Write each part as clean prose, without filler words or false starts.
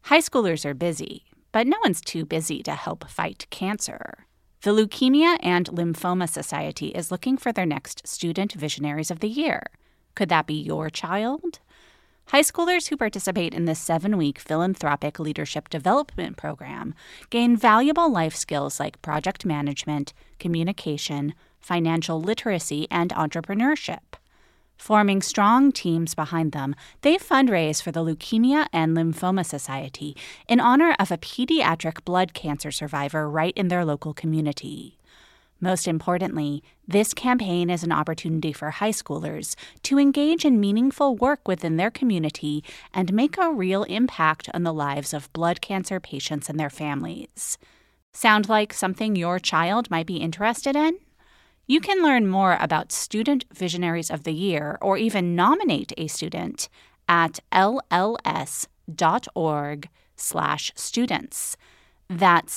High schoolers are busy, but no one's too busy to help fight cancer. The Leukemia and Lymphoma Society is looking for their next Student Visionaries of the Year. Could that be your child? High schoolers who participate in this 7-week philanthropic leadership development program gain valuable life skills like project management, communication, financial literacy, and entrepreneurship. Forming strong teams behind them, they fundraise for the Leukemia and Lymphoma Society in honor of a pediatric blood cancer survivor right in their local community. Most importantly, this campaign is an opportunity for high schoolers to engage in meaningful work within their community and make a real impact on the lives of blood cancer patients and their families. Sound like something your child might be interested in? You can learn more about Student Visionaries of the Year or even nominate a student at lls.org/students. That's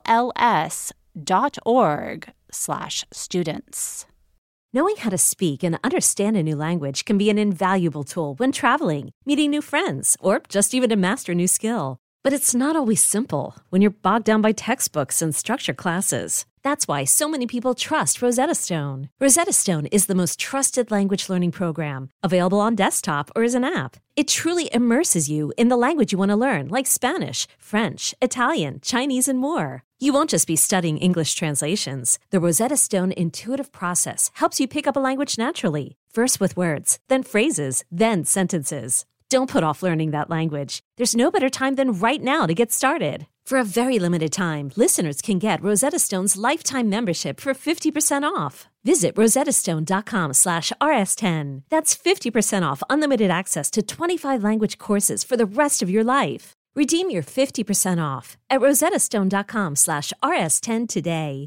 lls.org/students. Knowing how to speak and understand a new language can be an invaluable tool when traveling, meeting new friends, or just even to master a new skill. But it's not always simple when you're bogged down by textbooks and structured classes. That's why so many people trust Rosetta Stone. Rosetta Stone is the most trusted language learning program, available on desktop or as an app. It truly immerses you in the language you want to learn, like Spanish, French, Italian, Chinese, and more. You won't just be studying English translations. The Rosetta Stone intuitive process helps you pick up a language naturally, first with words, then phrases, then sentences. Don't put off learning that language. There's no better time than right now to get started. For a very limited time, listeners can get Rosetta Stone's lifetime membership for 50% off. Visit rosettastone.com/rs10. That's 50% off unlimited access to 25 language courses for the rest of your life. Redeem your 50% off at rosettastone.com/rs10 today.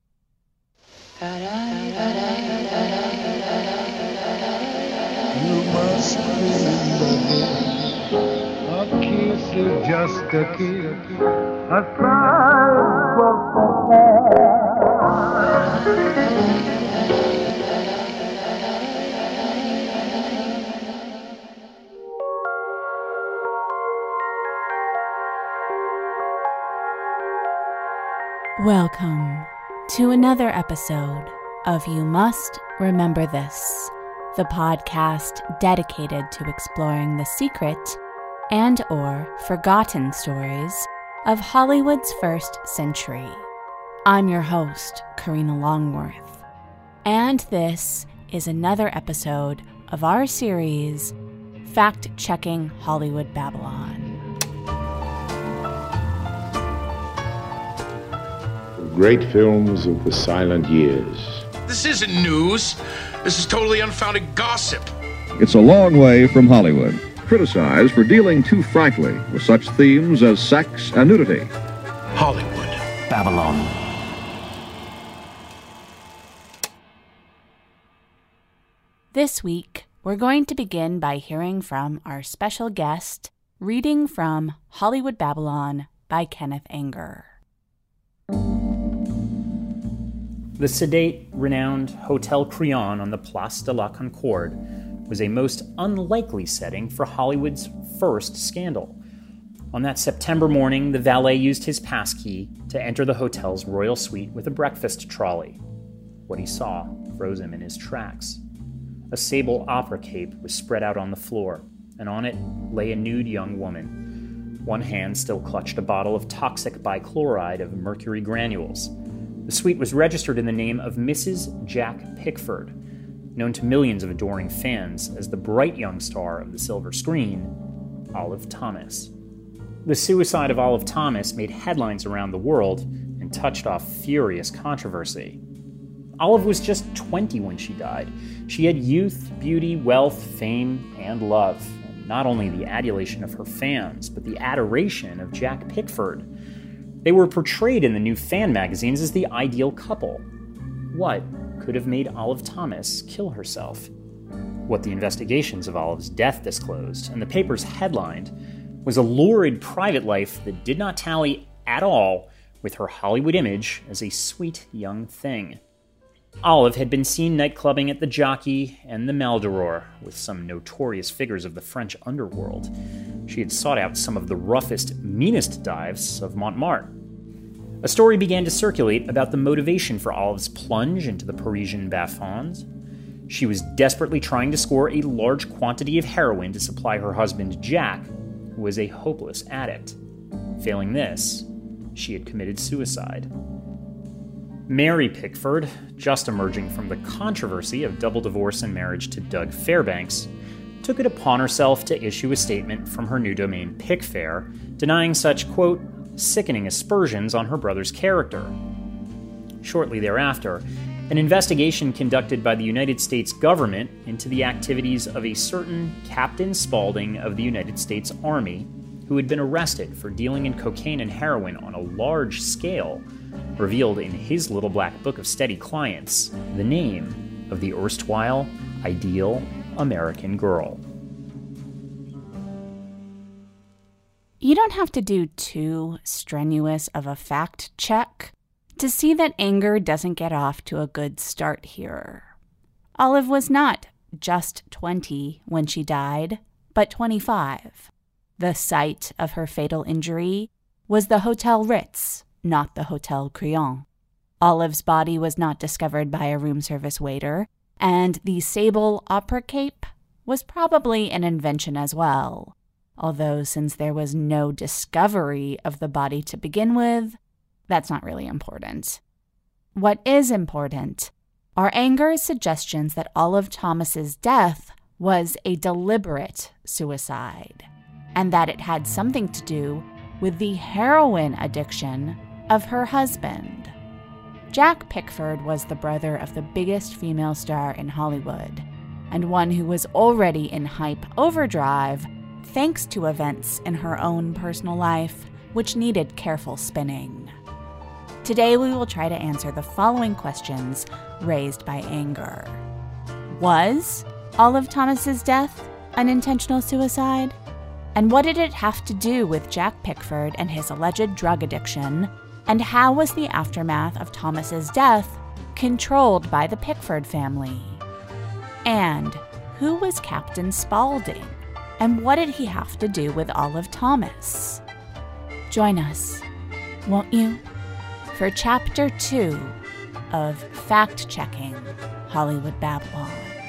You must remember a kiss is just a kiss, a sigh was Welcome to another episode of You Must Remember This, the podcast dedicated to exploring the secret and/or forgotten stories of Hollywood's first century. I'm your host, Karina Longworth, and this is another episode of our series, Fact-Checking Hollywood Babylon. Great films of the silent years. This isn't news. This is totally unfounded gossip. It's a long way from Hollywood, criticized for dealing too frankly with such themes as sex and nudity. Hollywood. Babylon. This week, we're going to begin by hearing from our special guest, reading from Hollywood Babylon by Kenneth Anger. The sedate, renowned Hotel Crillon on the Place de la Concorde was a most unlikely setting for Hollywood's first scandal. On that September morning, the valet used his passkey to enter the hotel's royal suite with a breakfast trolley. What he saw froze him in his tracks. A sable opera cape was spread out on the floor, and on it lay a nude young woman. One hand still clutched a bottle of toxic bichloride of mercury granules. The suite was registered in the name of Mrs. Jack Pickford, known to millions of adoring fans as the bright young star of the silver screen, Olive Thomas. The suicide of Olive Thomas made headlines around the world and touched off furious controversy. Olive was just 20 when she died. She had youth, beauty, wealth, fame, and love. And not only the adulation of her fans, but the adoration of Jack Pickford. They were portrayed in the new fan magazines as the ideal couple. What could have made Olive Thomas kill herself? What the investigations of Olive's death disclosed, and the papers headlined, was a lurid private life that did not tally at all with her Hollywood image as a sweet young thing. Olive had been seen nightclubbing at the Jockey and the Maldoror with some notorious figures of the French underworld. She had sought out some of the roughest, meanest dives of Montmartre. A story began to circulate about the motivation for Olive's plunge into the Parisian bas-fonds. She was desperately trying to score a large quantity of heroin to supply her husband, Jack, who was a hopeless addict. Failing this, she had committed suicide. Mary Pickford, just emerging from the controversy of double divorce and marriage to Doug Fairbanks, took it upon herself to issue a statement from her new domain, Pickfair, denying such, quote, sickening aspersions on her brother's character. Shortly thereafter, an investigation conducted by the United States government into the activities of a certain Captain Spaulding of the United States Army, who had been arrested for dealing in cocaine and heroin on a large scale, revealed in his little black book of steady clients the name of the erstwhile ideal American girl. You don't have to do too strenuous of a fact check to see that anger doesn't get off to a good start here. Olive was not just 20 when she died, but 25. The site of her fatal injury was the Hotel Ritz, not the Hotel Crillon. Olive's body was not discovered by a room service waiter, and the sable opera cape was probably an invention as well. Although since there was no discovery of the body to begin with, that's not really important. What is important are Anger's suggestions that Olive Thomas's death was a deliberate suicide, and that it had something to do with the heroin addiction of her husband. Jack Pickford was the brother of the biggest female star in Hollywood, and one who was already in hype overdrive thanks to events in her own personal life which needed careful spinning. Today we will try to answer the following questions raised by Anger. Was Olive Thomas's death an intentional suicide? And what did it have to do with Jack Pickford and his alleged drug addiction? And how was the aftermath of Thomas's death controlled by the Pickford family? And who was Captain Spaulding? And what did he have to do with Olive Thomas? Join us, won't you, for Chapter 2 of Fact-Checking Hollywood Babylon.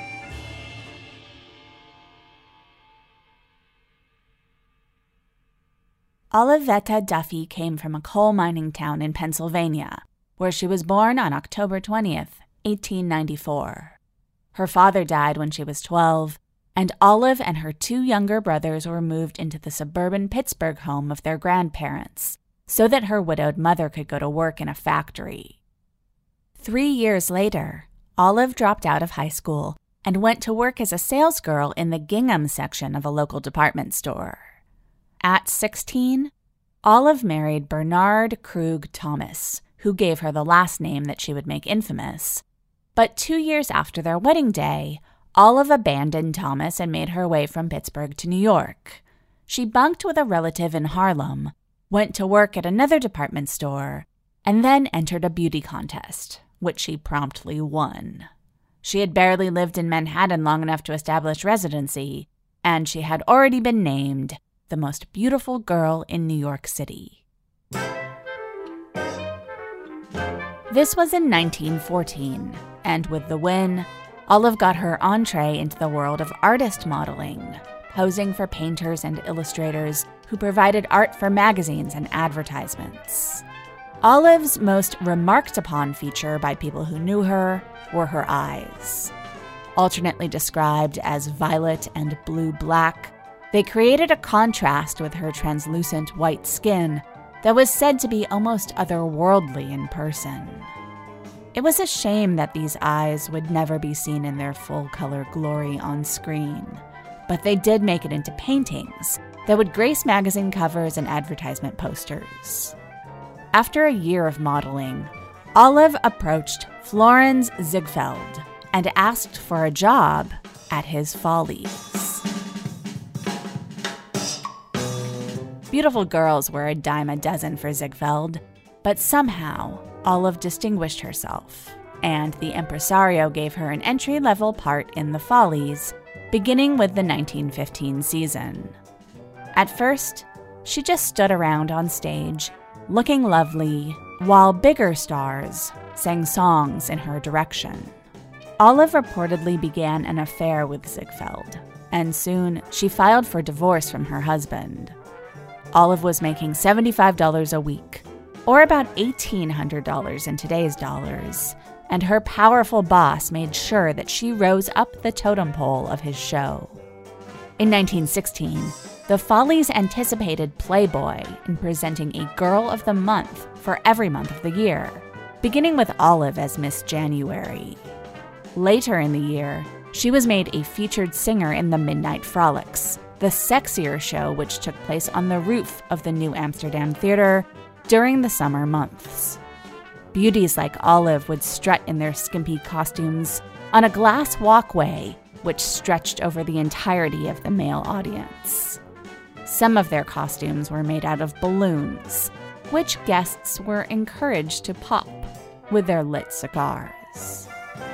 Olivetta Duffy came from a coal mining town in Pennsylvania, where she was born on October 20th, 1894. Her father died when she was 12, and Olive and her two younger brothers were moved into the suburban Pittsburgh home of their grandparents, so that her widowed mother could go to work in a factory. 3 years later, Olive dropped out of high school and went to work as a salesgirl in the gingham section of a local department store. At 16, Olive married Bernard Krug Thomas, who gave her the last name that she would make infamous. But 2 years after their wedding day, Olive abandoned Thomas and made her way from Pittsburgh to New York. She bunked with a relative in Harlem, went to work at another department store, and then entered a beauty contest, which she promptly won. She had barely lived in Manhattan long enough to establish residency, and she had already been named the most beautiful girl in New York City. This was in 1914, and with the win, Olive got her entree into the world of artist modeling, posing for painters and illustrators who provided art for magazines and advertisements. Olive's most remarked-upon feature by people who knew her were her eyes. Alternately described as violet and blue-black, they created a contrast with her translucent white skin that was said to be almost otherworldly in person. It was a shame that these eyes would never be seen in their full-color glory on screen, but they did make it into paintings that would grace magazine covers and advertisement posters. After a year of modeling, Olive approached Florenz Ziegfeld and asked for a job at his Follies. Beautiful girls were a dime a dozen for Ziegfeld, but somehow Olive distinguished herself, and the impresario gave her an entry-level part in the Follies, beginning with the 1915 season. At first, she just stood around on stage, looking lovely, while bigger stars sang songs in her direction. Olive reportedly began an affair with Ziegfeld, and soon she filed for divorce from her husband. Olive was making $75 a week, or about $1,800 in today's dollars, and her powerful boss made sure that she rose up the totem pole of his show. In 1916, the Follies anticipated Playboy in presenting a Girl of the Month for every month of the year, beginning with Olive as Miss January. Later in the year, she was made a featured singer in the Midnight Frolics, the sexier show which took place on the roof of the New Amsterdam Theater during the summer months. Beauties like Olive would strut in their skimpy costumes on a glass walkway which stretched over the entirety of the male audience. Some of their costumes were made out of balloons, which guests were encouraged to pop with their lit cigars.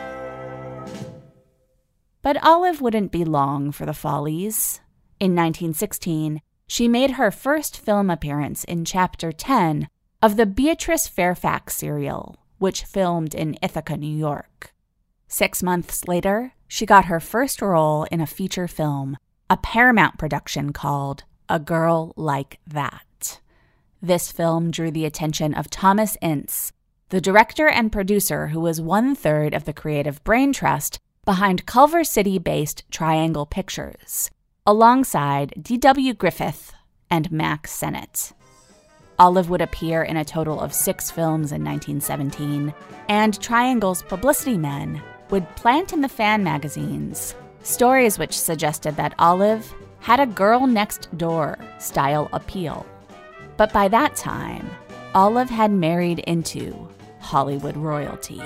But Olive wouldn't be long for the Follies. In 1916, she made her first film appearance in Chapter 10 of the Beatrice Fairfax serial, which filmed in Ithaca, New York. 6 months later, she got her first role in a feature film, a Paramount production called A Girl Like That. This film drew the attention of Thomas Ince, the director and producer who was 1/3 of the creative brain trust behind Culver City-based Triangle Pictures, alongside D.W. Griffith and Mack Sennett. Olive would appear in a total of 6 films in 1917, and Triangle's publicity men would plant in the fan magazines stories which suggested that Olive had a girl-next-door style appeal. But by that time, Olive had married into Hollywood royalty.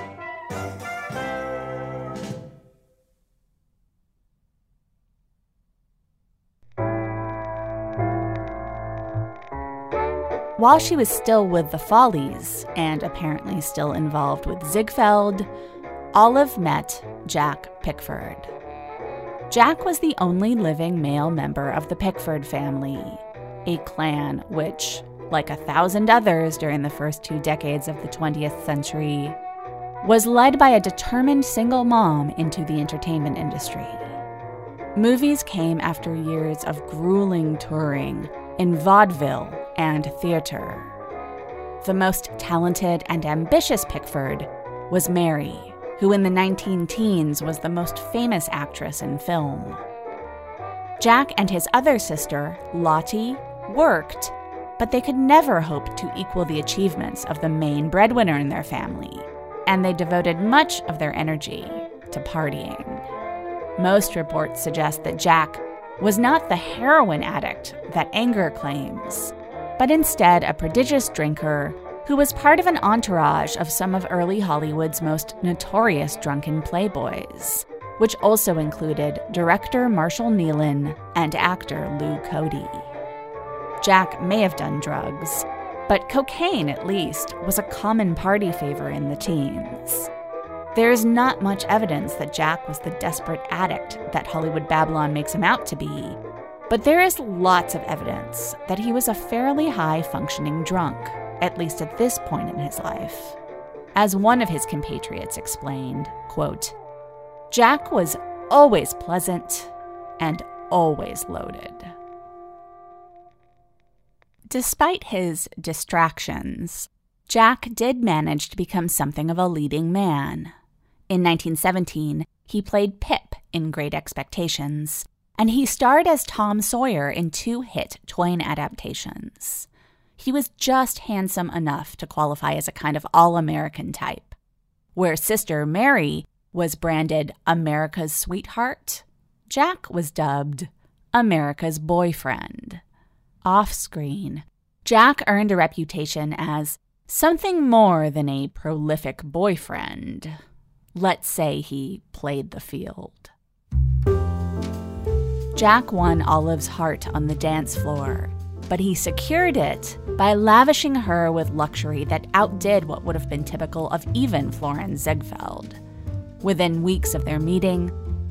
While she was still with the Follies, and apparently still involved with Ziegfeld, Olive met Jack Pickford. Jack was the only living male member of the Pickford family, a clan which, like 1,000 others during the first 2 decades of the 20th century, was led by a determined single mom into the entertainment industry. Movies came after years of grueling touring in vaudeville and theater. The most talented and ambitious Pickford was Mary, who in the 19-teens was the most famous actress in film. Jack and his other sister, Lottie, worked, but they could never hope to equal the achievements of the main breadwinner in their family, and they devoted much of their energy to partying. Most reports suggest that Jack was not the heroin addict that Anger claims, but instead a prodigious drinker who was part of an entourage of some of early Hollywood's most notorious drunken playboys, which also included director Marshall Nealon and actor Lou Cody. Jack may have done drugs, but cocaine, at least, was a common party favor in the teens. There is not much evidence that Jack was the desperate addict that Hollywood Babylon makes him out to be, but there is lots of evidence that he was a fairly high-functioning drunk, at least at this point in his life. As one of his compatriots explained, quote, "Jack was always pleasant and always loaded." Despite his distractions, Jack did manage to become something of a leading man. In 1917, he played Pip in Great Expectations, and he starred as Tom Sawyer in 2 hit Twain adaptations. He was just handsome enough to qualify as a kind of all-American type. Where sister Mary was branded America's sweetheart, Jack was dubbed America's boyfriend. Off-screen, Jack earned a reputation as something more than a prolific boyfriend. Let's say he played the field. Jack won Olive's heart on the dance floor, but he secured it by lavishing her with luxury that outdid what would have been typical of even Florence Ziegfeld. Within weeks of their meeting,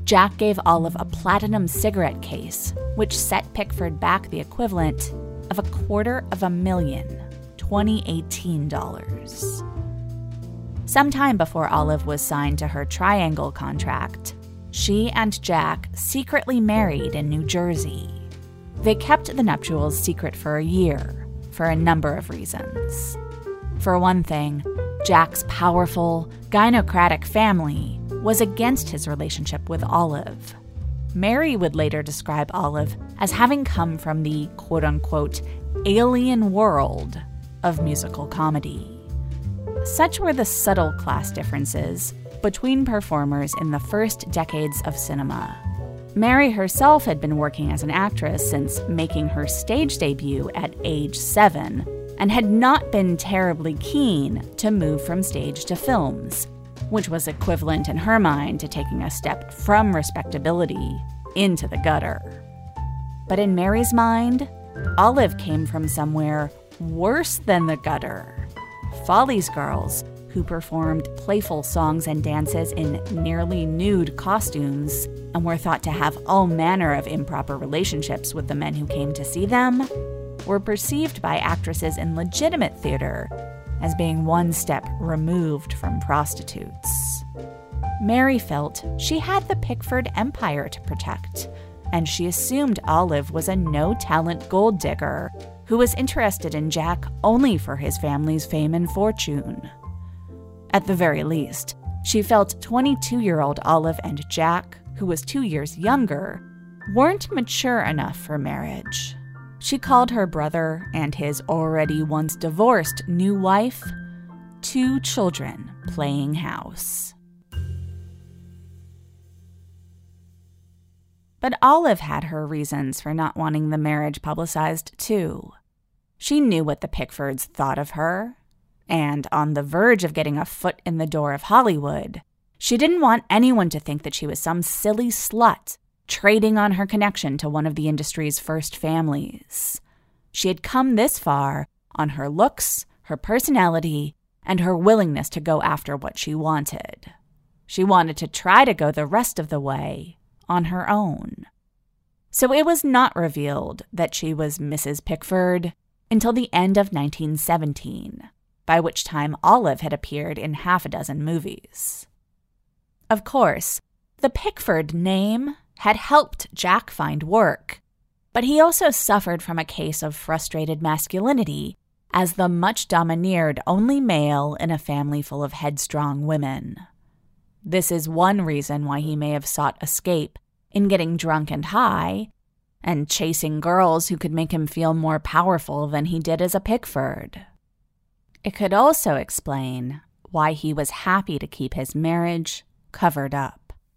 Jack gave Olive a platinum cigarette case, which set Pickford back the equivalent of $250,000, 2018 dollars. Sometime before Olive was signed to her Triangle contract, she and Jack secretly married in New Jersey. They kept the nuptials secret for a year, for a number of reasons. For one thing, Jack's powerful, gynocratic family was against his relationship with Olive. Mary would later describe Olive as having come from the quote-unquote alien world of musical comedy. Such were the subtle class differences between performers in the first decades of cinema. Mary herself had been working as an actress since making her stage debut at age 7 and had not been terribly keen to move from stage to films, which was equivalent in her mind to taking a step from respectability into the gutter. But in Mary's mind, Olive came from somewhere worse than the gutter. Follies girls who performed playful songs and dances in nearly nude costumes and were thought to have all manner of improper relationships with the men who came to see them, were perceived by actresses in legitimate theater as being one step removed from prostitutes. Mary felt she had the Pickford empire to protect, and she assumed Olive was a no-talent gold digger who was interested in Jack only for his family's fame and fortune. At the very least, she felt 22-year-old Olive and Jack, who was 2 years younger, weren't mature enough for marriage. She called her brother and his already once divorced new wife 2 children playing house. But Olive had her reasons for not wanting the marriage publicized too. She knew what the Pickfords thought of her, and on the verge of getting a foot in the door of Hollywood, she didn't want anyone to think that she was some silly slut trading on her connection to one of the industry's first families. She had come this far on her looks, her personality, and her willingness to go after what she wanted. She wanted to try to go the rest of the way on her own. So it was not revealed that she was Mrs. Pickford until the end of 1917, by which time Olive had appeared in half a dozen movies. Of course, the Pickford name had helped Jack find work, but he also suffered from a case of frustrated masculinity as the much-domineered only male in a family full of headstrong women. This is one reason why he may have sought escape in getting drunk and high and chasing girls who could make him feel more powerful than he did as a Pickford. It could also explain why he was happy to keep his marriage covered up.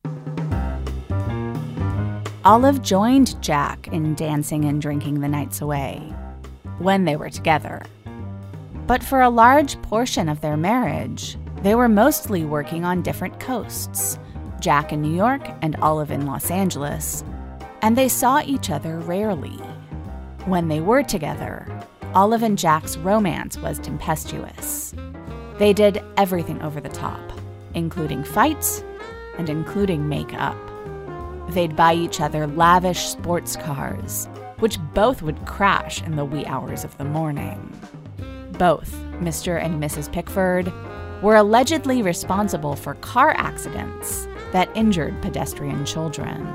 Olive joined Jack in dancing and drinking the nights away when they were together. But for a large portion of their marriage, they were mostly working on different coasts, Jack in New York and Olive in Los Angeles, and they saw each other rarely. When they were together, Olive and Jack's romance was tempestuous. They did everything over the top, including fights and including makeup. They'd buy each other lavish sports cars, which both would crash in the wee hours of the morning. Both Mr. and Mrs. Pickford were allegedly responsible for car accidents that injured pedestrian children.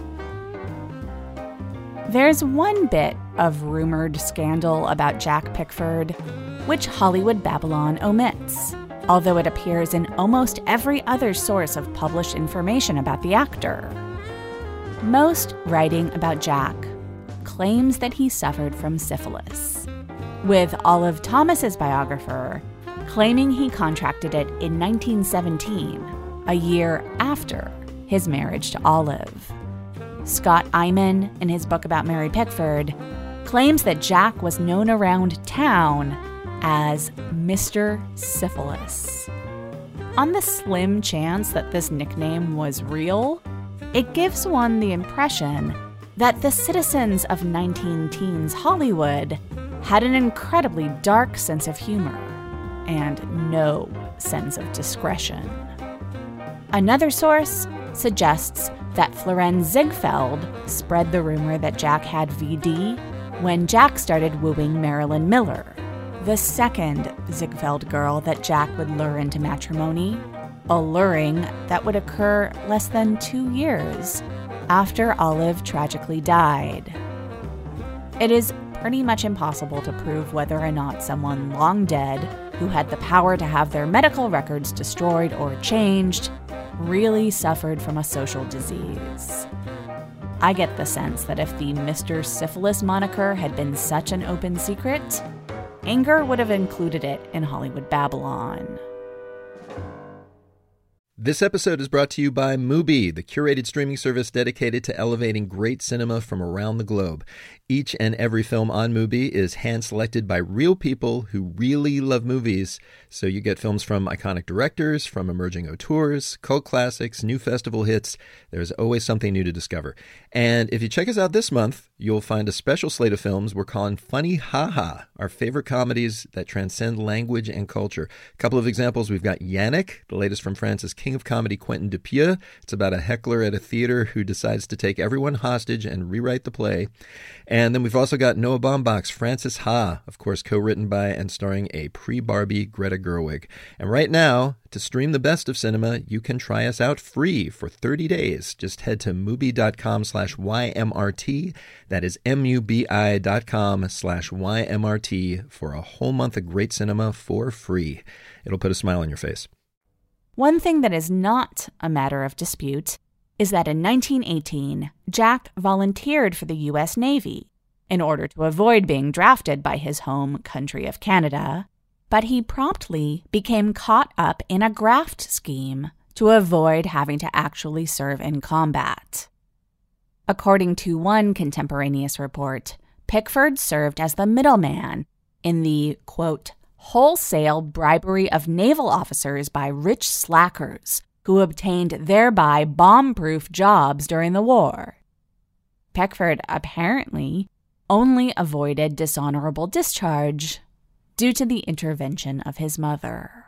There's one bit of rumored scandal about Jack Pickford, which Hollywood Babylon omits, although it appears in almost every other source of published information about the actor. Most writing about Jack claims that he suffered from syphilis, with Olive Thomas's biographer claiming he contracted it in 1917, a year after his marriage to Olive. Scott Eyman, in his book about Mary Pickford, claims that Jack was known around town as Mr. Syphilis. On the slim chance that this nickname was real, it gives one the impression that the citizens of 19-teens Hollywood had an incredibly dark sense of humor and no sense of discretion. Another source suggests that Florenz Ziegfeld spread the rumor that Jack had VD when Jack started wooing Marilyn Miller, the second Ziegfeld girl that Jack would lure into matrimony, a luring that would occur less than 2 years after Olive tragically died. It is pretty much impossible to prove whether or not someone long dead who had the power to have their medical records destroyed or changed really suffered from a social disease. I get the sense that if the Mr. Syphilis moniker had been such an open secret, Anger would have included it in Hollywood Babylon. This episode is brought to you by Mubi, the curated streaming service dedicated to elevating great cinema from around the globe. Each and every film on Mubi is hand-selected by real people who really love movies. So you get films from iconic directors, from emerging auteurs, cult classics, new festival hits. There's always something new to discover. And if you check us out this month, you'll find a special slate of films we're calling Funny Ha-Ha, our favorite comedies that transcend language and culture. A couple of examples, we've got Yannick, the latest from France's King of Comedy, Quentin Dupieux. It's about a heckler at a theater who decides to take everyone hostage and rewrite the play. And then we've also got Noah Baumbach's Frances Ha, of course, co-written by and starring a pre-Barbie Greta Gerwig. And right now, to stream the best of cinema, you can try us out free for 30 days. Just head to Mubi.com/YMRT. That is MUBI.com/YMRT for a whole month of great cinema for free. It'll put a smile on your face. One thing that is not a matter of dispute is that in 1918, Jack volunteered for the U.S. Navy in order to avoid being drafted by his home country of Canada, but he promptly became caught up in a graft scheme to avoid having to actually serve in combat. According to one contemporaneous report, Pickford served as the middleman in the, quote, wholesale bribery of naval officers by rich slackers who obtained thereby bomb-proof jobs during the war. Pickford apparently only avoided dishonorable discharge due to the intervention of his mother.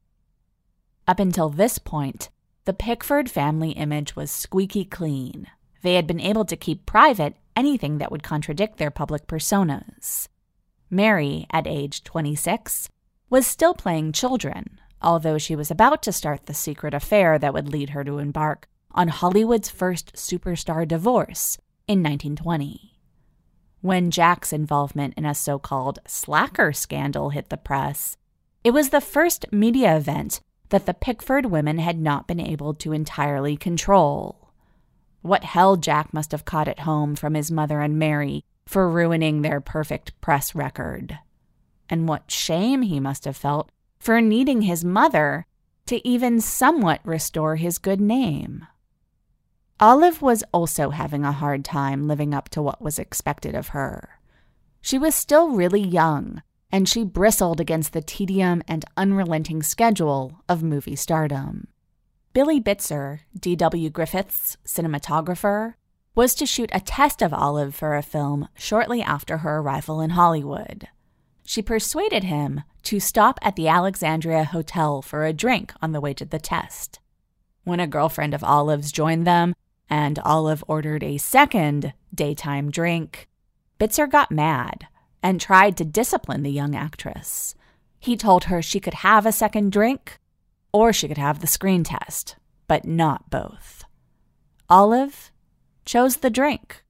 Up until this point, the Pickford family image was squeaky clean. They had been able to keep private anything that would contradict their public personas. Mary, at age 26, was still playing children, although she was about to start the secret affair that would lead her to embark on Hollywood's first superstar divorce in 1920. When Jack's involvement in a so-called slacker scandal hit the press, it was the first media event that the Pickford women had not been able to entirely control. What hell Jack must have caught at home from his mother and Mary for ruining their perfect press record. And what shame he must have felt for needing his mother to even somewhat restore his good name. Olive was also having a hard time living up to what was expected of her. She was still really young, and she bristled against the tedium and unrelenting schedule of movie stardom. Billy Bitzer, D.W. Griffith's cinematographer, was to shoot a test of Olive for a film shortly after her arrival in Hollywood. She persuaded him to stop at the Alexandria Hotel for a drink on the way to the test. When a girlfriend of Olive's joined them, and Olive ordered a second daytime drink, Bitzer got mad and tried to discipline the young actress. He told her she could have a second drink or she could have the screen test, but not both. Olive chose the drink.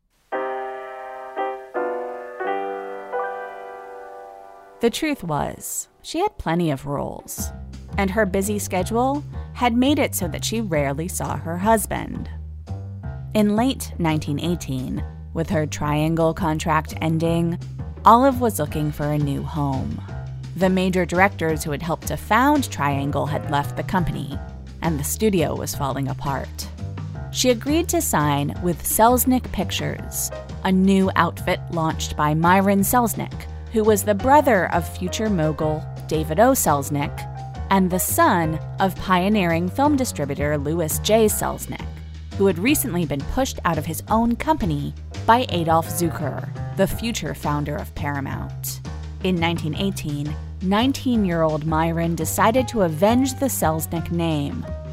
The truth was, she had plenty of roles, and her busy schedule had made it so that she rarely saw her husband. In late 1918, with her Triangle contract ending, Olive was looking for a new home. The major directors who had helped to found Triangle had left the company, and the studio was falling apart. She agreed to sign with Selznick Pictures, a new outfit launched by Myron Selznick, who was the brother of future mogul David O. Selznick and the son of pioneering film distributor Louis J. Selznick, who had recently been pushed out of his own company by Adolf Zukor, the future founder of Paramount. In 1918, 19-year-old Myron decided to avenge the Selznick name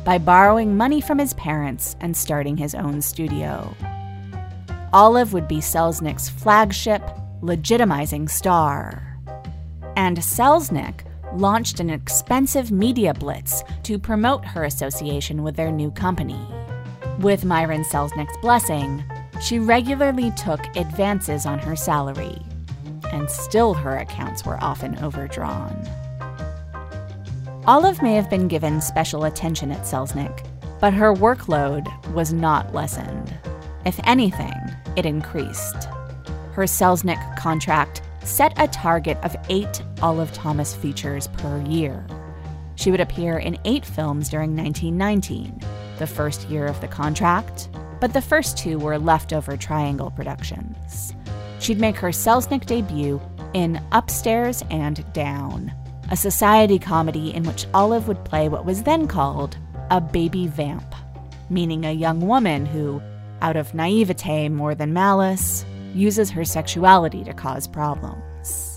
by borrowing money from his parents and starting his own studio. Olive would be Selznick's flagship, legitimizing star. And Selznick launched an expensive media blitz to promote her association with their new company. With Myron Selznick's blessing, she regularly took advances on her salary, and still her accounts were often overdrawn. Olive may have been given special attention at Selznick, but her workload was not lessened. If anything, it increased. Her Selznick contract set a target of 8 Olive Thomas features per year. She would appear in 8 films during 1919, the first year of the contract, but the first 2 were leftover Triangle productions. She'd make her Selznick debut in Upstairs and Down, a society comedy in which Olive would play what was then called a baby vamp, meaning a young woman who, out of naivete more than malice, uses her sexuality to cause problems.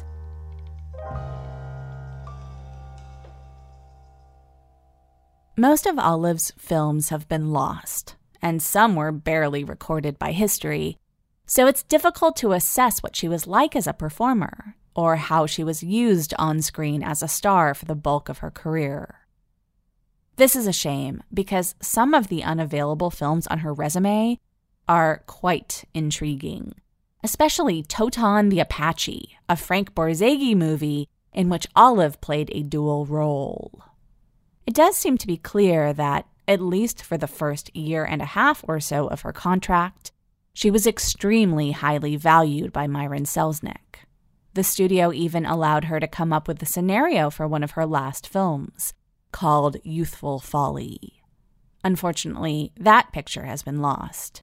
Most of Olive's films have been lost, and some were barely recorded by history, so it's difficult to assess what she was like as a performer, or how she was used on screen as a star for the bulk of her career. This is a shame, because some of the unavailable films on her resume are quite intriguing, especially Toton the Apache, a Frank Borzage movie in which Olive played a dual role. It does seem to be clear that, at least for the first year and a half or so of her contract, she was extremely highly valued by Myron Selznick. The studio even allowed her to come up with the scenario for one of her last films, called Youthful Folly. Unfortunately, that picture has been lost.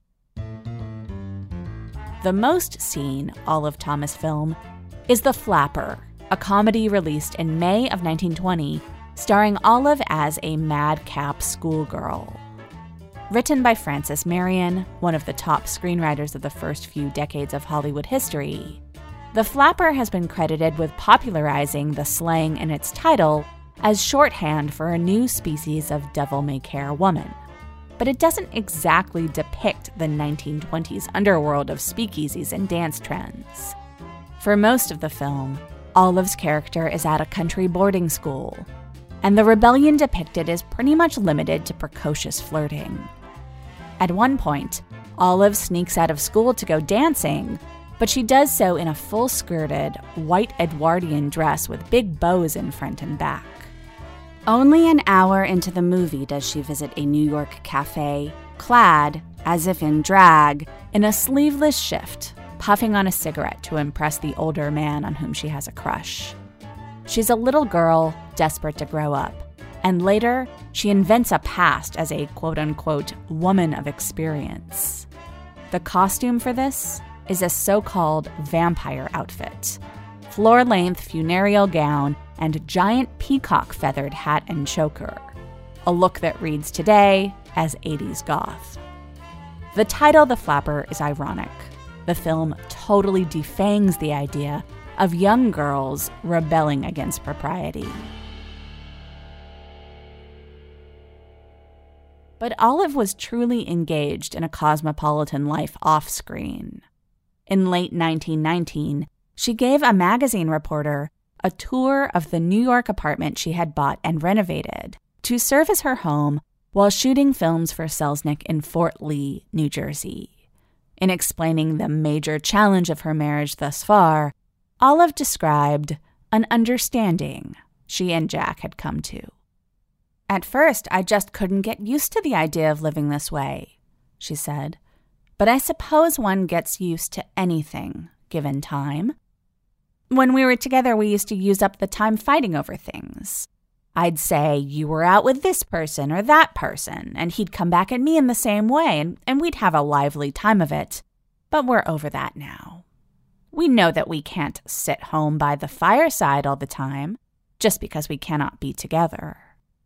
The most seen Olive Thomas film is The Flapper, a comedy released in May of 1920, starring Olive as a madcap schoolgirl. Written by Frances Marion, one of the top screenwriters of the first few decades of Hollywood history, The Flapper has been credited with popularizing the slang in its title as shorthand for a new species of devil-may-care woman. But it doesn't exactly depict the 1920s underworld of speakeasies and dance trends. For most of the film, Olive's character is at a country boarding school, and the rebellion depicted is pretty much limited to precocious flirting. At one point, Olive sneaks out of school to go dancing, but she does so in a full-skirted, white Edwardian dress with big bows in front and back. Only an hour into the movie does she visit a New York cafe, clad, as if in drag, in a sleeveless shift, puffing on a cigarette to impress the older man on whom she has a crush. She's a little girl, desperate to grow up, and later, she invents a past as a quote-unquote woman of experience. The costume for this is a so-called vampire outfit, floor-length funereal gown, and giant peacock-feathered hat and choker, a look that reads today as 80s goth. The title The Flapper is ironic. The film totally defangs the idea of young girls rebelling against propriety. But Olive was truly engaged in a cosmopolitan life off-screen. In late 1919, she gave a magazine reporter a tour of the New York apartment she had bought and renovated to serve as her home while shooting films for Selznick in Fort Lee, New Jersey. In explaining the major challenge of her marriage thus far, Olive described an understanding she and Jack had come to. "At first, I just couldn't get used to the idea of living this way," she said. "But I suppose one gets used to anything, given time. When we were together, we used to use up the time fighting over things. I'd say you were out with this person or that person, and he'd come back at me in the same way, and we'd have a lively time of it. But we're over that now. We know that we can't sit home by the fireside all the time, just because we cannot be together."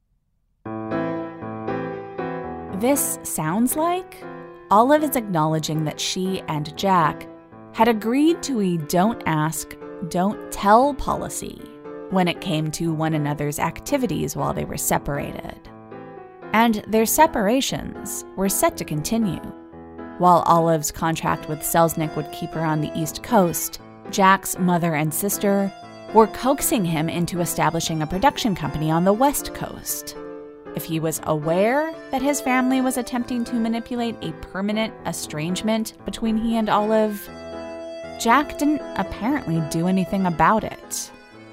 This sounds like Olive is acknowledging that she and Jack had agreed to a don't ask, don't tell policy when it came to one another's activities while they were separated. And their separations were set to continue. While Olive's contract with Selznick would keep her on the East Coast, Jack's mother and sister were coaxing him into establishing a production company on the West Coast. If he was aware that his family was attempting to manipulate a permanent estrangement between he and Olive, Jack didn't apparently do anything about it.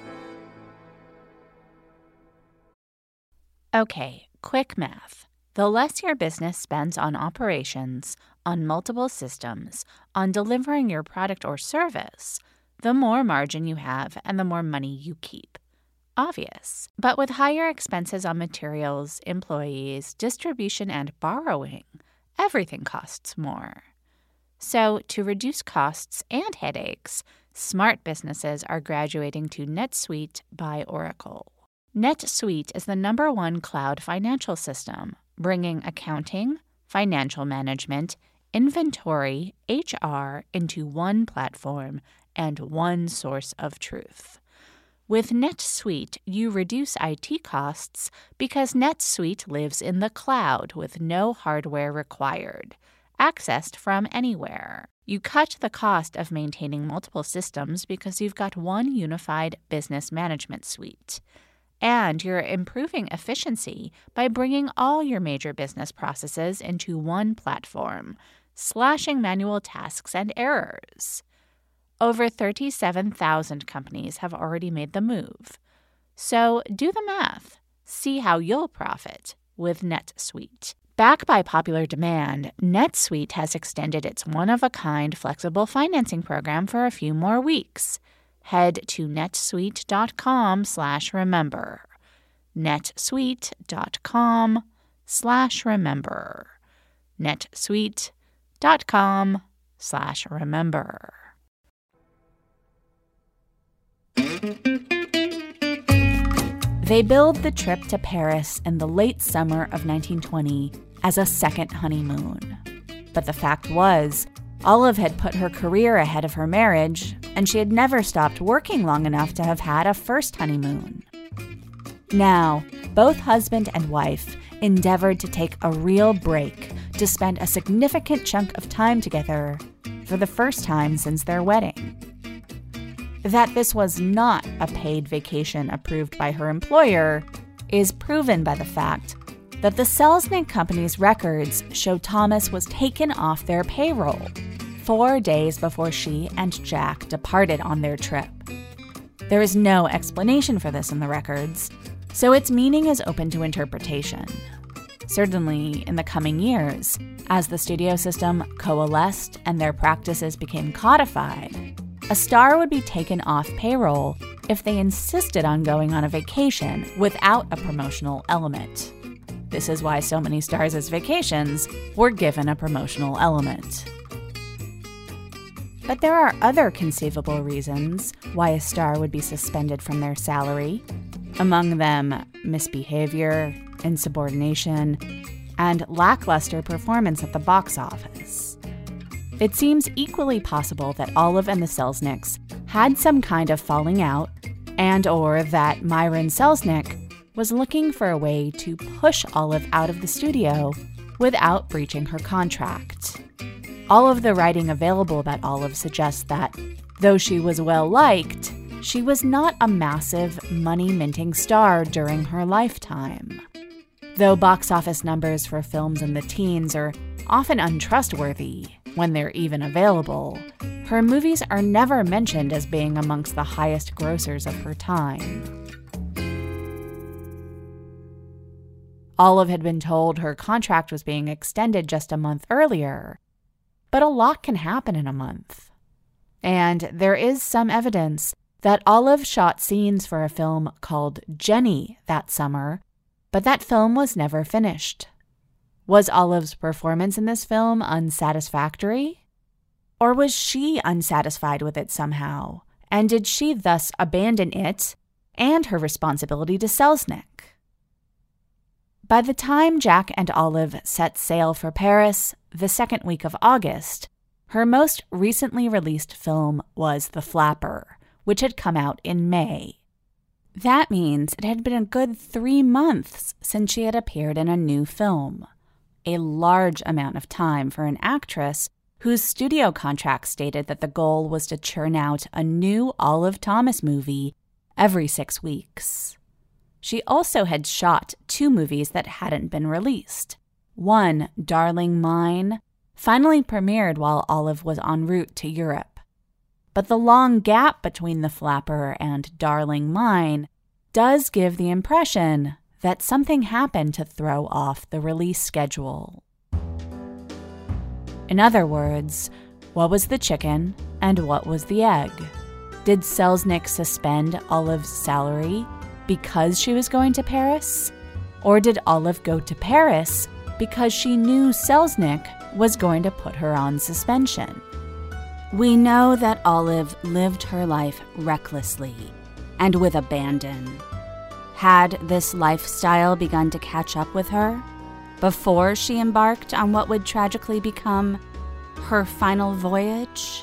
Okay, quick math. The less your business spends on operations, on multiple systems, on delivering your product or service, the more margin you have and the more money you keep. Obvious. But with higher expenses on materials, employees, distribution, and borrowing, everything costs more. So, to reduce costs and headaches, smart businesses are graduating to NetSuite by Oracle. NetSuite is the #1 cloud financial system, bringing accounting, financial management, inventory, HR into one platform and one source of truth. With NetSuite, you reduce IT costs because NetSuite lives in the cloud with no hardware required, accessed from anywhere. You cut the cost of maintaining multiple systems because you've got one unified business management suite. And you're improving efficiency by bringing all your major business processes into one platform, slashing manual tasks and errors. Over 37,000 companies have already made the move. So do the math. See how you'll profit with NetSuite. Backed by popular demand, NetSuite has extended its one-of-a-kind flexible financing program for a few more weeks. Head to netsuite.com/remember. netsuite.com/remember. netsuite.com/remember. They billed the trip to Paris in the late summer of 1920 as a second honeymoon. But the fact was, Olive had put her career ahead of her marriage, and she had never stopped working long enough to have had a first honeymoon. Now, both husband and wife endeavored to take a real break to spend a significant chunk of time together for the first time since their wedding. That this was not a paid vacation approved by her employer is proven by the fact that the Selznick Company's records show Thomas was taken off their payroll 4 days before she and Jack departed on their trip. There is no explanation for this in the records, so its meaning is open to interpretation. Certainly, in the coming years, as the studio system coalesced and their practices became codified, a star would be taken off payroll if they insisted on going on a vacation without a promotional element. This is why so many stars' vacations were given a promotional element. But there are other conceivable reasons why a star would be suspended from their salary, among them misbehavior, insubordination, and lackluster performance at the box office. It seems equally possible that Olive and the Selznicks had some kind of falling out, and/or that Myron Selznick was looking for a way to push Olive out of the studio without breaching her contract. All of the writing available about Olive suggests that, though she was well-liked, she was not a massive, money-minting star during her lifetime. Though box office numbers for films in the teens are often untrustworthy, when they're even available, her movies are never mentioned as being amongst the highest grossers of her time. Olive had been told her contract was being extended just a month earlier, but a lot can happen in a month. And there is some evidence that Olive shot scenes for a film called Jenny that summer, but that film was never finished. Was Olive's performance in this film unsatisfactory? Or was she unsatisfied with it somehow? And did she thus abandon it and her responsibility to Selznick? By the time Jack and Olive set sail for Paris, the second week of August, her most recently released film was The Flapper, which had come out in May. That means it had been a good 3 months since she had appeared in a new film. A large amount of time for an actress whose studio contract stated that the goal was to churn out a new Olive Thomas movie every 6 weeks. She also had shot 2 movies that hadn't been released. One, Darling Mine, finally premiered while Olive was en route to Europe. But the long gap between The Flapper and Darling Mine does give the impression that something happened to throw off the release schedule. In other words, what was the chicken and what was the egg? Did Selznick suspend Olive's salary because she was going to Paris? Or did Olive go to Paris because she knew Selznick was going to put her on suspension? We know that Olive lived her life recklessly and with abandon. Had this lifestyle begun to catch up with her before she embarked on what would tragically become her final voyage?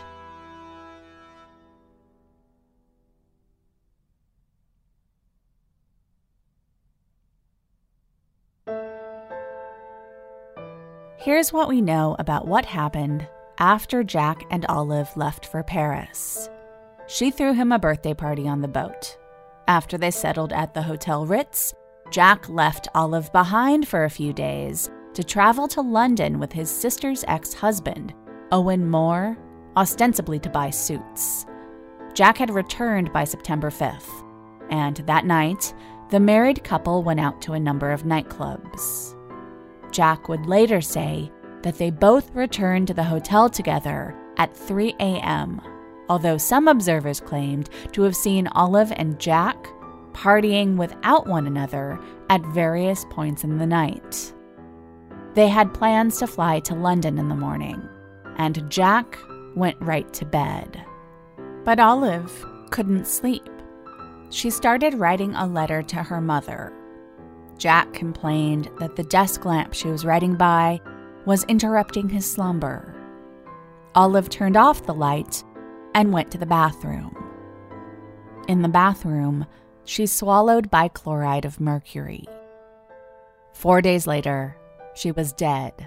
Here's what we know about what happened after Jack and Olive left for Paris. She threw him a birthday party on the boat. After they settled at the Hotel Ritz, Jack left Olive behind for a few days to travel to London with his sister's ex-husband, Owen Moore, ostensibly to buy suits. Jack had returned by September 5th, and that night, the married couple went out to a number of nightclubs. Jack would later say that they both returned to the hotel together at 3 a.m., although some observers claimed to have seen Olive and Jack partying without one another at various points in the night. They had plans to fly to London in the morning, and Jack went right to bed. But Olive couldn't sleep. She started writing a letter to her mother. Jack complained that the desk lamp she was writing by was interrupting his slumber. Olive turned off the light and went to the bathroom. In the bathroom, she swallowed bichloride of mercury. 4 days later, she was dead.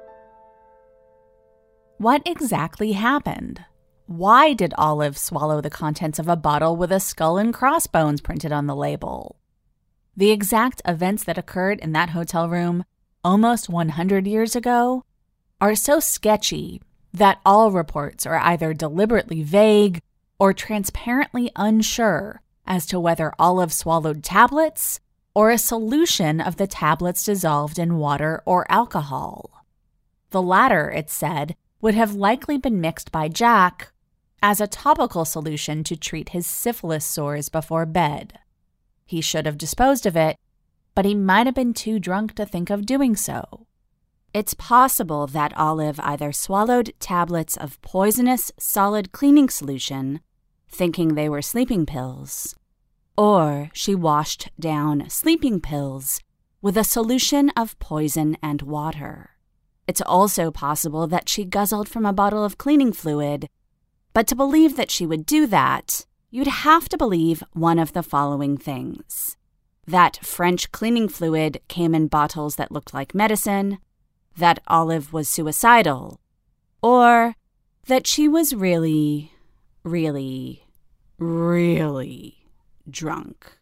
What exactly happened? Why did Olive swallow the contents of a bottle with a skull and crossbones printed on the label? The exact events that occurred in that hotel room almost 100 years ago are so sketchy that all reports are either deliberately vague or transparently unsure as to whether Olive swallowed tablets or a solution of the tablets dissolved in water or alcohol. The latter, it said, would have likely been mixed by Jack as a topical solution to treat his syphilis sores before bed. He should have disposed of it, but he might have been too drunk to think of doing so. It's possible that Olive either swallowed tablets of poisonous solid cleaning solution, thinking they were sleeping pills, or she washed down sleeping pills with a solution of poison and water. It's also possible that she guzzled from a bottle of cleaning fluid, but to believe that she would do that, you'd have to believe one of the following things: that French cleaning fluid came in bottles that looked like medicine, that Olive was suicidal, or that she was really, really, really drunk.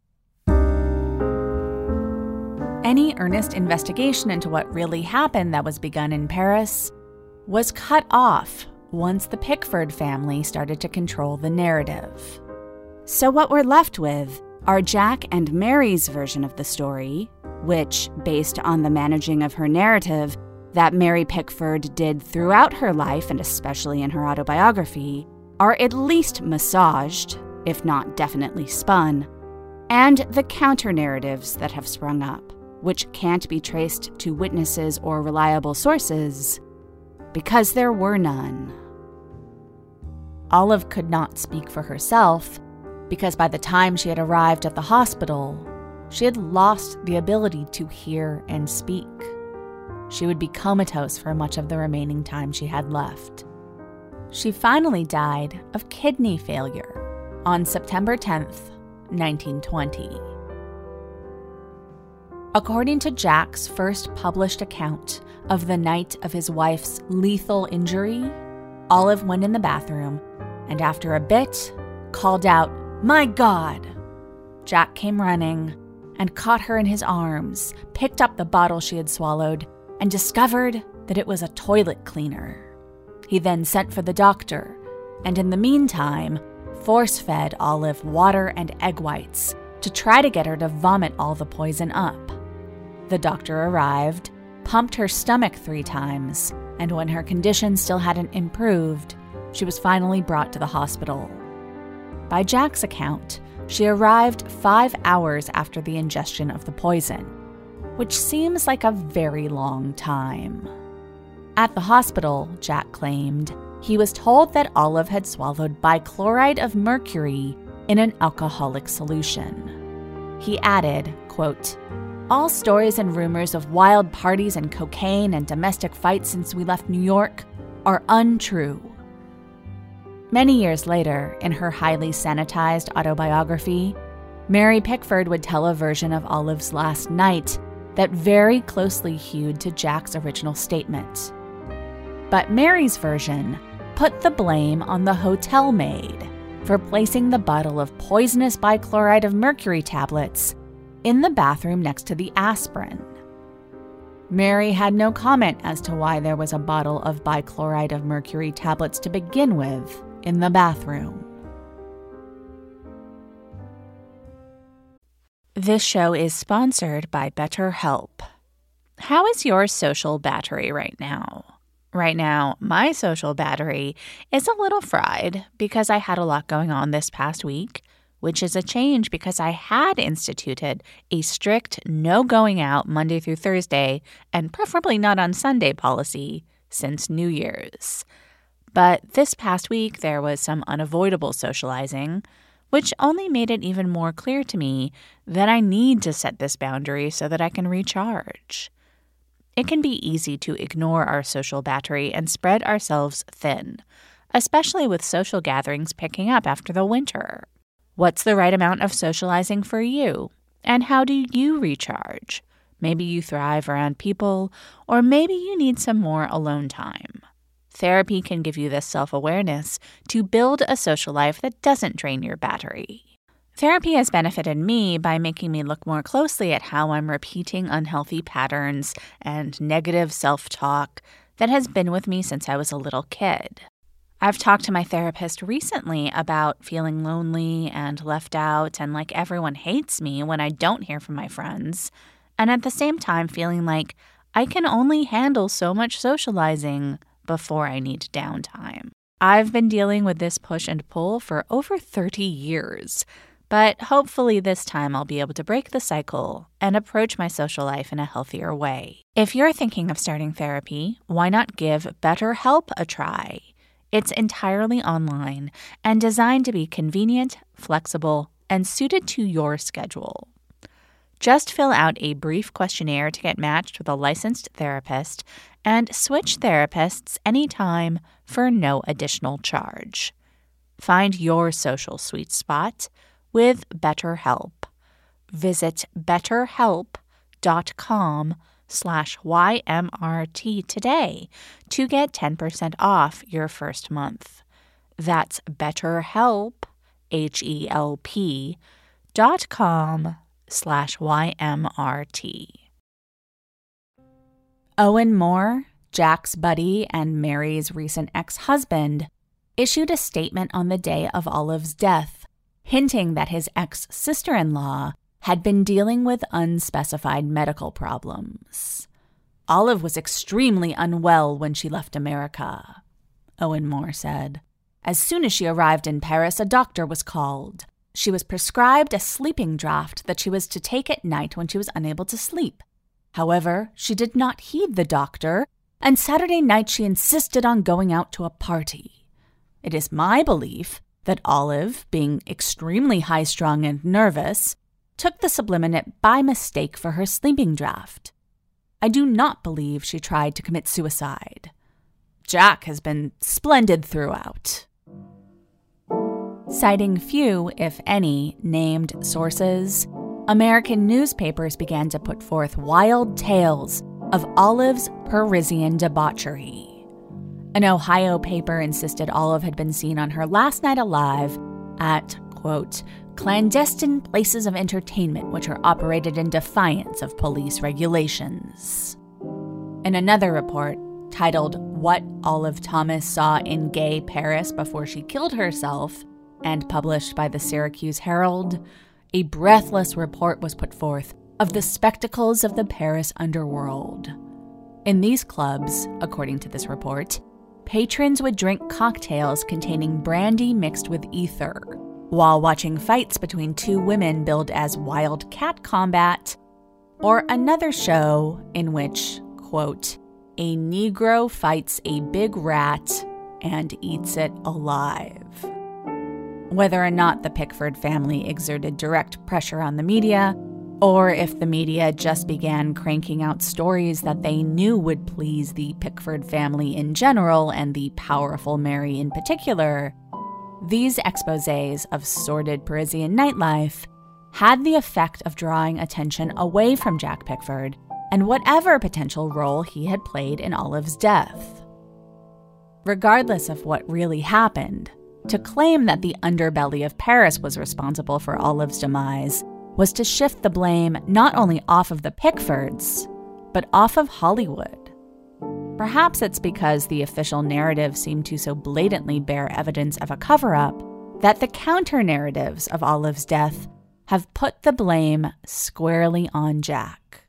Any earnest investigation into what really happened that was begun in Paris was cut off once the Pickford family started to control the narrative. So what we're left with are Jack and Mary's version of the story, which, based on the managing of her narrative that Mary Pickford did throughout her life and especially in her autobiography, are at least massaged, if not definitely spun, and the counter-narratives that have sprung up, which can't be traced to witnesses or reliable sources, because there were none. Olive could not speak for herself, because by the time she had arrived at the hospital, she had lost the ability to hear and speak. She would be comatose for much of the remaining time she had left. She finally died of kidney failure on September 10th, 1920. According to Jack's first published account of the night of his wife's lethal injury, Olive went in the bathroom and after a bit called out, "My God!" Jack came running and caught her in his arms, picked up the bottle she had swallowed, and discovered that it was a toilet cleaner. He then sent for the doctor, and in the meantime, force-fed Olive water and egg whites to try to get her to vomit all the poison up. The doctor arrived, pumped her stomach 3 times, and when her condition still hadn't improved, she was finally brought to the hospital. By Jack's account, she arrived 5 hours after the ingestion of the poison, which seems like a very long time. At the hospital, Jack claimed, he was told that Olive had swallowed bichloride of mercury in an alcoholic solution. He added, quote, "All stories and rumors of wild parties and cocaine and domestic fights since we left New York are untrue." Many years later, in her highly sanitized autobiography, Mary Pickford would tell a version of Olive's last night that very closely hewed to Jack's original statement. But Mary's version put the blame on the hotel maid for placing the bottle of poisonous bichloride of mercury tablets in the bathroom next to the aspirin. Mary had no comment as to why there was a bottle of bichloride of mercury tablets to begin with in the bathroom. This show is sponsored by BetterHelp. How is your social battery right now? Right now, my social battery is a little fried because I had a lot going on this past week, which is a change because I had instituted a strict no going out Monday through Thursday and preferably not on Sunday policy since New Year's. But this past week, there was some unavoidable socializing, which only made it even more clear to me that I need to set this boundary so that I can recharge. It can be easy to ignore our social battery and spread ourselves thin, especially with social gatherings picking up after the winter. What's the right amount of socializing for you? And how do you recharge? Maybe you thrive around people, or maybe you need some more alone time. Therapy can give you this self-awareness to build a social life that doesn't drain your battery. Therapy has benefited me by making me look more closely at how I'm repeating unhealthy patterns and negative self-talk that has been with me since I was a little kid. I've talked to my therapist recently about feeling lonely and left out and like everyone hates me when I don't hear from my friends, and at the same time feeling like I can only handle so much socializing before I need downtime. I've been dealing with this push and pull for over 30 years, but hopefully this time I'll be able to break the cycle and approach my social life in a healthier way. If you're thinking of starting therapy, why not give BetterHelp a try? It's entirely online and designed to be convenient, flexible, and suited to your schedule. Just fill out a brief questionnaire to get matched with a licensed therapist and switch therapists anytime for no additional charge. Find your social sweet spot with BetterHelp. Visit betterhelp.com/YMRT today to get 10% off your first month. That's BetterHelp, HELP.com/YMRT. Owen Moore, Jack's buddy and Mary's recent ex-husband, issued a statement on the day of Olive's death, hinting that his ex-sister-in-law had been dealing with unspecified medical problems. Olive was extremely unwell when she left America, Owen Moore said. As soon as she arrived in Paris, a doctor was called. She was prescribed a sleeping draught that she was to take at night when she was unable to sleep. However, she did not heed the doctor, and Saturday night she insisted on going out to a party. It is my belief that Olive, being extremely high-strung and nervous, took the Subliminate by mistake for her sleeping draught. I do not believe she tried to commit suicide. Jack has been splendid throughout. Citing few, if any, named sources, American newspapers began to put forth wild tales of Olive's Parisian debauchery. An Ohio paper insisted Olive had been seen on her last night alive at, quote, clandestine places of entertainment which are operated in defiance of police regulations. In another report, titled What Olive Thomas Saw in Gay Paris Before She Killed Herself, and published by the Syracuse Herald, a breathless report was put forth of the spectacles of the Paris underworld. In these clubs, according to this report, patrons would drink cocktails containing brandy mixed with ether, while watching fights between two women billed as Wild Cat Combat, or another show in which, quote, a Negro fights a big rat and eats it alive. Whether or not the Pickford family exerted direct pressure on the media, or if the media just began cranking out stories that they knew would please the Pickford family in general and the powerful Mary in particular, these exposés of sordid Parisian nightlife had the effect of drawing attention away from Jack Pickford and whatever potential role he had played in Olive's death. Regardless of what really happened, to claim that the underbelly of Paris was responsible for Olive's demise was to shift the blame not only off of the Pickfords, but off of Hollywood. Perhaps it's because the official narrative seemed to so blatantly bear evidence of a cover-up that the counter-narratives of Olive's death have put the blame squarely on Jack.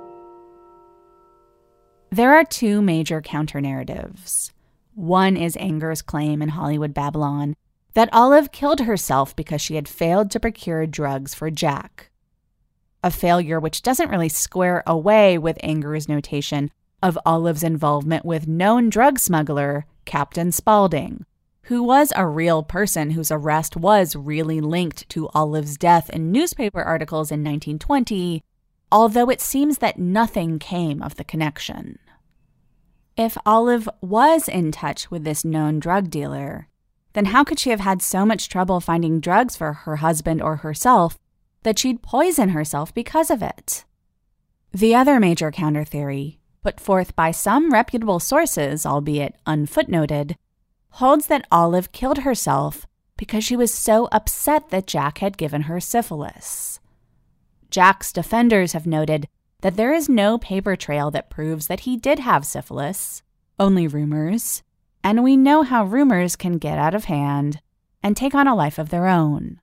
There are two major counter-narratives. One is Anger's claim in Hollywood Babylon that Olive killed herself because she had failed to procure drugs for Jack. A failure which doesn't really square away with Anger's notation of Olive's involvement with known drug smuggler Captain Spaulding, who was a real person whose arrest was really linked to Olive's death in newspaper articles in 1920, although it seems that nothing came of the connection. If Olive was in touch with this known drug dealer, then how could she have had so much trouble finding drugs for her husband or herself that she'd poison herself because of it? The other major counter-theory, put forth by some reputable sources, albeit unfootnoted, holds that Olive killed herself because she was so upset that Jack had given her syphilis. Jack's defenders have noted that there is no paper trail that proves that he did have syphilis, only rumors, and we know how rumors can get out of hand and take on a life of their own.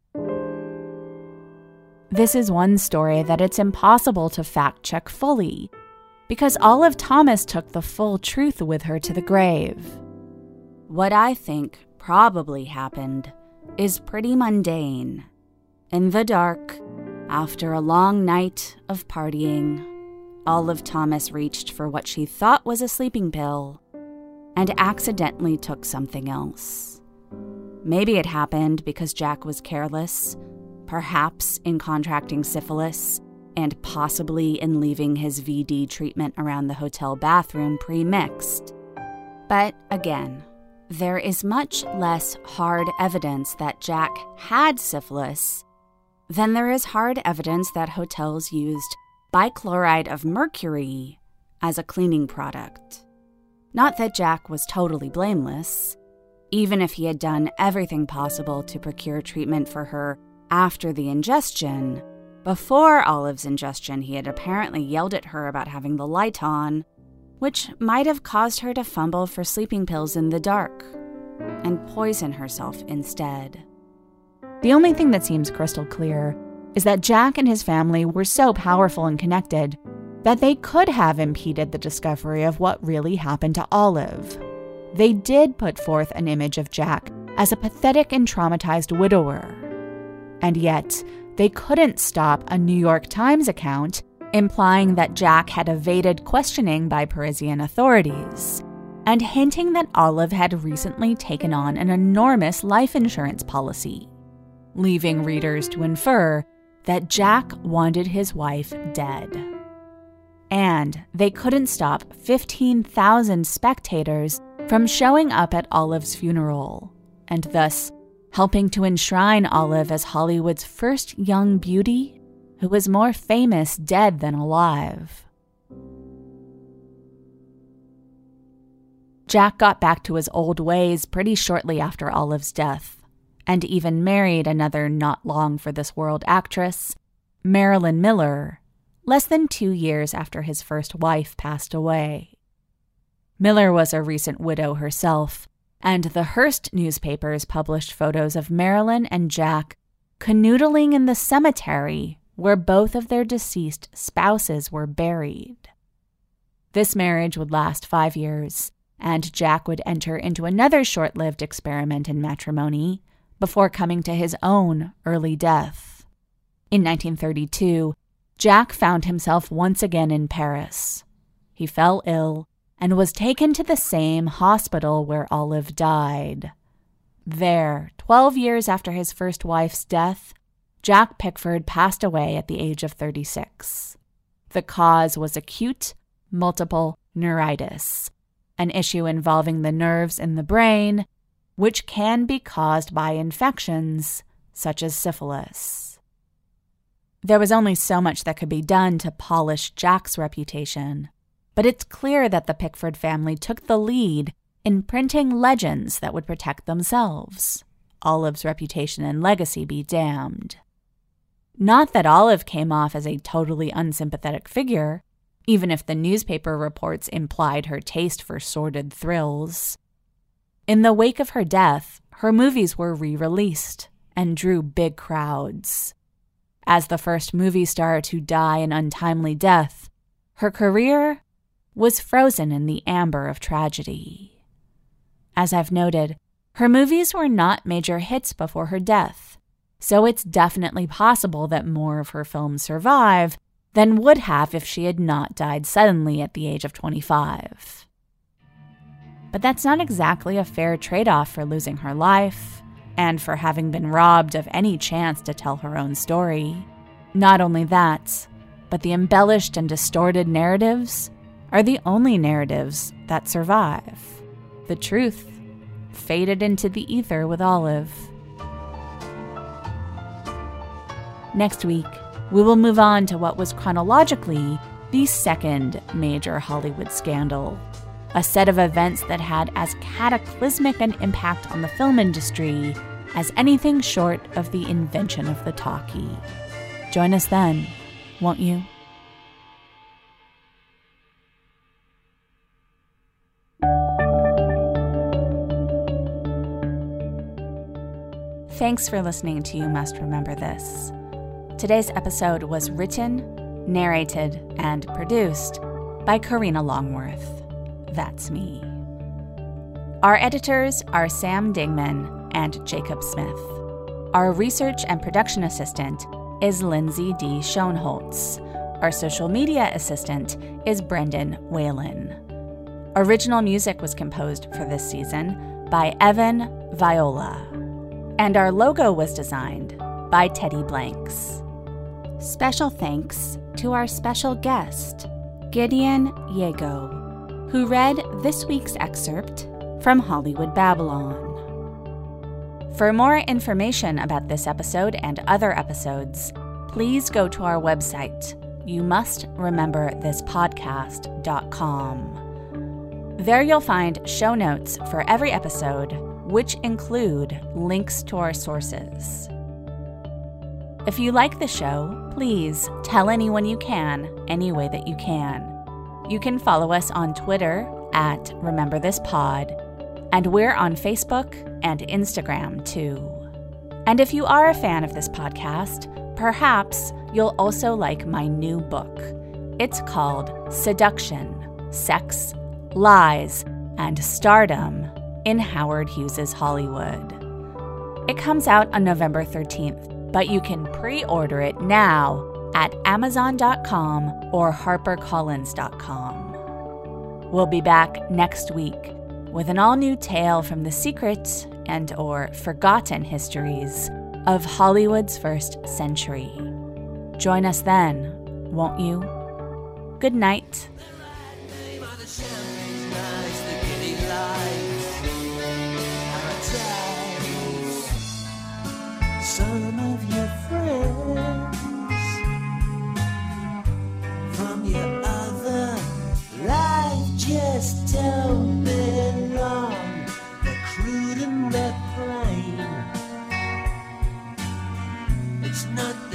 This is one story that it's impossible to fact-check fully, because Olive Thomas took the full truth with her to the grave. What I think probably happened is pretty mundane. In the dark, after a long night of partying, Olive Thomas reached for what she thought was a sleeping pill and accidentally took something else. Maybe it happened because Jack was careless, perhaps in contracting syphilis, and possibly in leaving his VD treatment around the hotel bathroom pre-mixed. But again, there is much less hard evidence that Jack had syphilis than there is hard evidence that hotels used bichloride of mercury as a cleaning product. Not that Jack was totally blameless. Even if he had done everything possible to procure treatment for her after the ingestion, before Olive's ingestion he had apparently yelled at her about having the light on, which might have caused her to fumble for sleeping pills in the dark and poison herself instead. The only thing that seems crystal clear is that Jack and his family were so powerful and connected that they could have impeded the discovery of what really happened to Olive. They did put forth an image of Jack as a pathetic and traumatized widower. And yet, they couldn't stop a New York Times account implying that Jack had evaded questioning by Parisian authorities, and hinting that Olive had recently taken on an enormous life insurance policy, leaving readers to infer that Jack wanted his wife dead. And they couldn't stop 15,000 spectators from showing up at Olive's funeral, and thus helping to enshrine Olive as Hollywood's first young beauty who was more famous dead than alive. Jack got back to his old ways pretty shortly after Olive's death, and even married another not-long-for-this-world actress, Marilyn Miller, less than 2 years after his first wife passed away. Miller was a recent widow herself, and the Hearst newspapers published photos of Marilyn and Jack canoodling in the cemetery where both of their deceased spouses were buried. This marriage would last 5 years, and Jack would enter into another short-lived experiment in matrimony before coming to his own early death. In 1932, Jack found himself once again in Paris. He fell ill and was taken to the same hospital where Olive died. There, 12 years after his first wife's death, Jack Pickford passed away at the age of 36. The cause was acute multiple neuritis, an issue involving the nerves in the brain, which can be caused by infections such as syphilis. There was only so much that could be done to polish Jack's reputation, but it's clear that the Pickford family took the lead in printing legends that would protect themselves. Olive's reputation and legacy be damned. Not that Olive came off as a totally unsympathetic figure, even if the newspaper reports implied her taste for sordid thrills. In the wake of her death, her movies were re-released and drew big crowds. As the first movie star to die an untimely death, her career was frozen in the amber of tragedy. As I've noted, her movies were not major hits before her death, so it's definitely possible that more of her films survive than would have if she had not died suddenly at the age of 25. But that's not exactly a fair trade-off for losing her life, and for having been robbed of any chance to tell her own story. Not only that, but the embellished and distorted narratives are the only narratives that survive. The truth faded into the ether with Olive. Next week, we will move on to what was chronologically the second major Hollywood scandal, a set of events that had as cataclysmic an impact on the film industry as anything short of the invention of the talkie. Join us then, won't you? Thanks for listening to You Must Remember This. Today's episode was written, narrated, and produced by Karina Longworth. That's me. Our editors are Sam Dingman and Jacob Smith. Our research and production assistant is Lindsay D. Schoenholtz. Our social media assistant is Brendan Whalen. Original music was composed for this season by Evan Viola. And our logo was designed by Teddy Blanks. Special thanks to our special guest, Gideon Yago, who read this week's excerpt from Hollywood Babylon. For more information about this episode and other episodes, please go to our website, youmustrememberthispodcast.com. There you'll find show notes for every episode, which include links to our sources. If you like the show, please tell anyone you can, any way that you can. You can follow us on Twitter at RememberThisPod, and we're on Facebook and Instagram too. And if you are a fan of this podcast, perhaps you'll also like my new book. It's called Seduction, Sex, Lies, and Stardom in Howard Hughes's Hollywood. It comes out on November 13th, but you can pre-order it now at Amazon.com or HarperCollins.com. We'll be back next week with an all-new tale from the secret and or forgotten histories of Hollywood's first century. Join us then, won't you? Good night. some of your friends from your other life just don't belong. They're crude and they're plain. It's not